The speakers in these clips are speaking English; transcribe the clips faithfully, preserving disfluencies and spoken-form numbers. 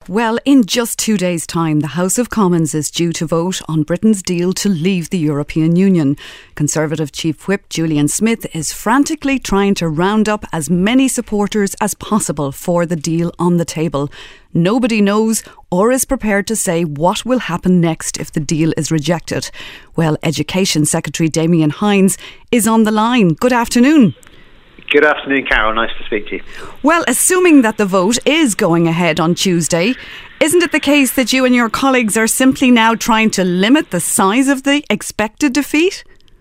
Well, in just two days' time, the House of Commons is due to vote on Britain's deal to leave the European Union. Conservative Chief Whip Julian Smith is frantically trying to round up as many supporters as possible for the deal on the table. Nobody knows or is prepared to say what will happen next if the deal is rejected. Well, Education Secretary Damian Hinds is on the line. Good afternoon. Good afternoon, Carol. Nice to speak to you. Well, assuming that the vote is going ahead on Tuesday, isn't it the case that you and your colleagues are simply now trying to limit the size of the expected defeat?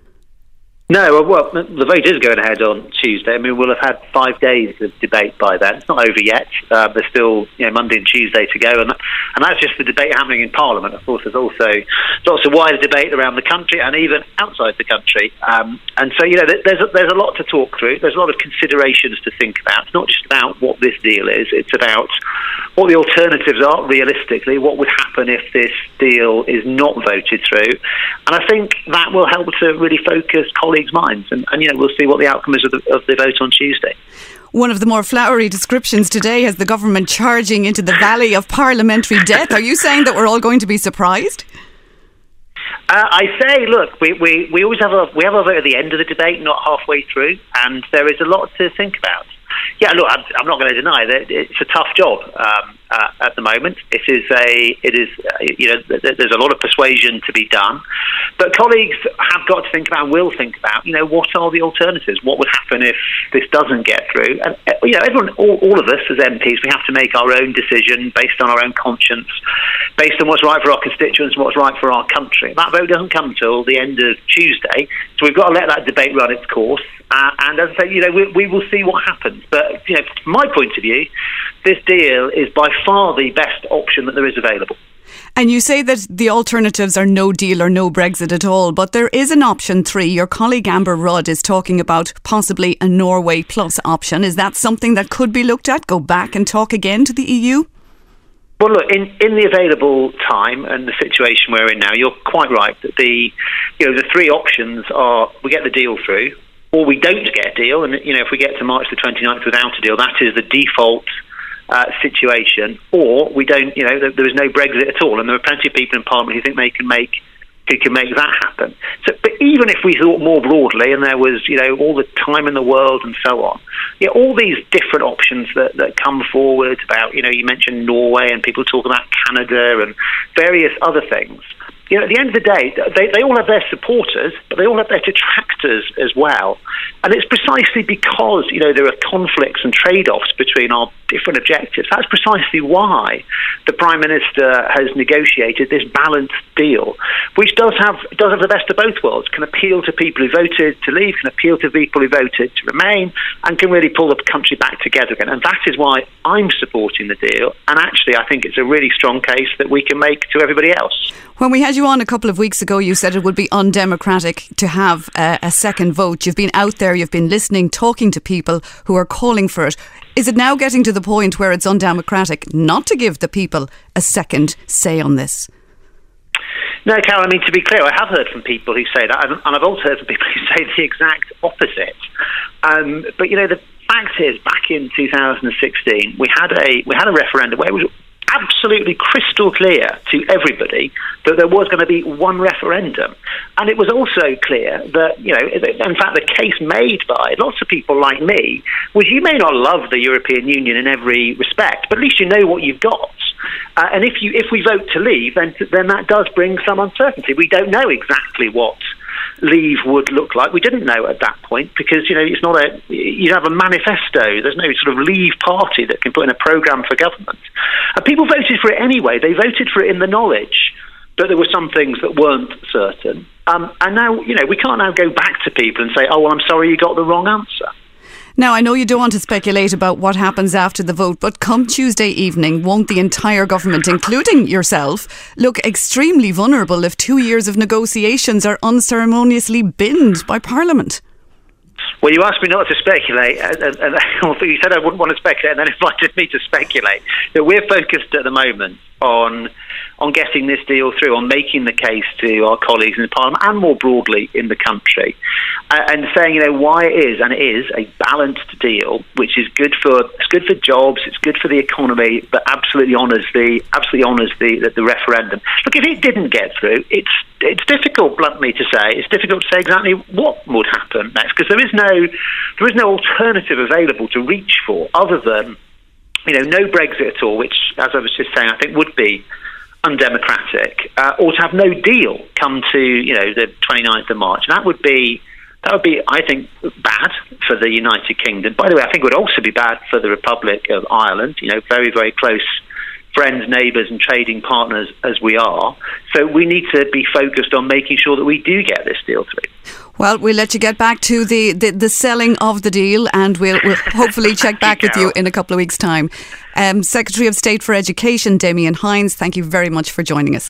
No, well, the vote is going ahead on Tuesday. I mean, we'll have had five days of debate by then. It's not over yet. Uh, there's still, you know, Monday and Tuesday to go, and that, and that's just the debate happening in Parliament. Of course, there's also lots of wider debate around the country and even outside the country. Um, and so, you know, there's a, there's a lot to talk through. There's a lot of considerations to think about. It's not just about what this deal is. It's about what the alternatives are realistically. What would happen if this deal is not voted through? And I think that will help to really focus colleagues' minds, and, and you know, we'll see what the outcome is of the, of the vote on Tuesday. One of the more flowery descriptions today has the government charging into the valley of parliamentary death. Are you saying that we're all going to be surprised? Uh, I say, look, we, we, we always have a we have a vote at the end of the debate, not halfway through, and there is a lot to think about. Yeah, look, I'm, I'm not going to deny that it's a tough job um, uh, at the moment. It is a, it is, uh, you know, th- there's a lot of persuasion to be done, but colleagues have got to think about, and will think about, you know, what are the alternatives? What would happen if this doesn't get through? And uh, you know, everyone, all, all of us as M Ps, we have to make our own decision based on our own conscience, based on what's right for our constituents and what's right for our country. That vote doesn't come until the end of Tuesday, so we've got to let that debate run its course. Uh, and as I say, you know, we, we will see what happens. But, you know, from my point of view, this deal is by far the best option that there is available. And you say that the alternatives are no deal or no Brexit at all, but there is an option three. Your colleague Amber Rudd is talking about possibly a Norway plus option. Is that something that could be looked at? Go back and talk again to the E U? Well, look, in, in the available time and the situation we're in now, you're quite right that the, you know, the three options are: we get the deal through, or we don't get a deal, and you know, if we get to March the twenty-ninth without a deal, that is the default uh, situation. Or we don't, you know, there, there is no Brexit at all, and there are plenty of people in Parliament who think they can make who can make that happen. So, but even if we thought more broadly, and there was, you know, all the time in the world and so on, yeah, all these different options that, that come forward about, you know, you mentioned Norway, and people talk about Canada and various other things. You know, at the end of the day, they, they all have their supporters, but they all have their detractors as well. And it's precisely because, you know, there are conflicts and trade-offs between our different objectives. That's precisely why the Prime Minister has negotiated this balanced deal, which does have does have the best of both worlds, can appeal to people who voted to leave, can appeal to people who voted to remain, and can really pull the country back together again. And that is why I'm supporting the deal. And actually, I think it's a really strong case that we can make to everybody else. When we had you on a couple of weeks ago, you said it would be undemocratic to have a, a second vote. You've been out there, you've been listening, talking to people who are calling for it. Is it now getting to the point where it's undemocratic not to give the people a second say on this? No, Carol, I mean, to be clear, I have heard from people who say that, and I've also heard from people who say the exact opposite. Um, but, you know, the fact is, back in two thousand sixteen, we had a we had a referendum where it was absolutely crystal clear to everybody that there was going to be one referendum. And it was also clear that, you know, in fact, the case made by lots of people like me was, you may not love the European Union in every respect, but at least you know what you've got. Uh, and if you if we vote to leave, then then that does bring some uncertainty. We don't know exactly what leave would look like. We didn't know at that point because, you know, it's not a, you have a manifesto. There's no sort of leave party that can put in a programme for government. And people voted for it anyway. They voted for it in the knowledge that there were some things that weren't certain. Um, and now, you know, we can't now go back to people and say, oh, well, I'm sorry, you got the wrong answer. Now, I know you don't want to speculate about what happens after the vote, but come Tuesday evening, won't the entire government, including yourself, look extremely vulnerable if two years of negotiations are unceremoniously binned by Parliament? Well, you asked me not to speculate, and, and, and you said I wouldn't want to speculate, and then invited me to speculate. So we're focused at the moment on on getting this deal through, on making the case to our colleagues in the Parliament and more broadly in the country, uh, and saying, you know, why it is, and it is a balanced deal, which is good for it's good for jobs, it's good for the economy, but absolutely honours the absolutely honours the, the the referendum. Look, if it didn't get through, it's it's difficult, bluntly to say, it's difficult to say exactly what would happen next, because there is no there is no alternative available to reach for other than, you know, no Brexit at all, which, as I was just saying, I think would be undemocratic, uh, or to have no deal come to, you know, the twenty-ninth of March. And that would be, that would be, I think, bad for the United Kingdom. By the way, I think it would also be bad for the Republic of Ireland, you know, very, very close friends, neighbours and trading partners as we are. So we need to be focused on making sure that we do get this deal through. Well, we'll let you get back to the, the, the selling of the deal, and we'll, we'll hopefully check back with you in a couple of weeks' time. Um, Secretary of State for Education, Damian Hinds, thank you very much for joining us.